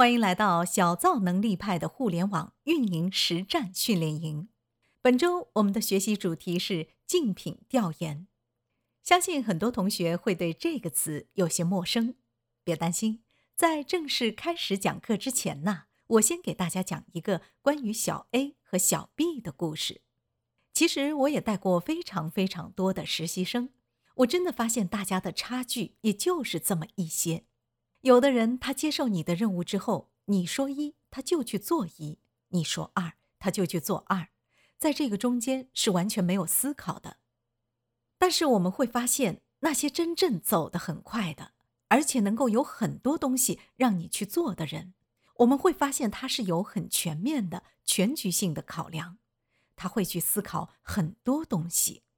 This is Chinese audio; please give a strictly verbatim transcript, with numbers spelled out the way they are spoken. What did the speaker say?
欢迎来到小灶能力派的互联网运营实战训练营。本周我们的学习主题是竞品调研。相信很多同学会对这个词有些陌生，别担心，在正式开始讲课之前呢，我先给大家讲一个关于小 A 和小 B 的故事。其实我也带过非常非常多的实习生，我真的发现大家的差距也就是这么一些。有的人他接受你的任务之后，你说一，他就去做一；你说二，他就去做二，在这个中间是完全没有思考的。但是我们会发现，那些真正走得很快的，而且能够有很多东西让你去做的人，我们会发现他是有很全面的、全局性的考量，他会去思考很多东西。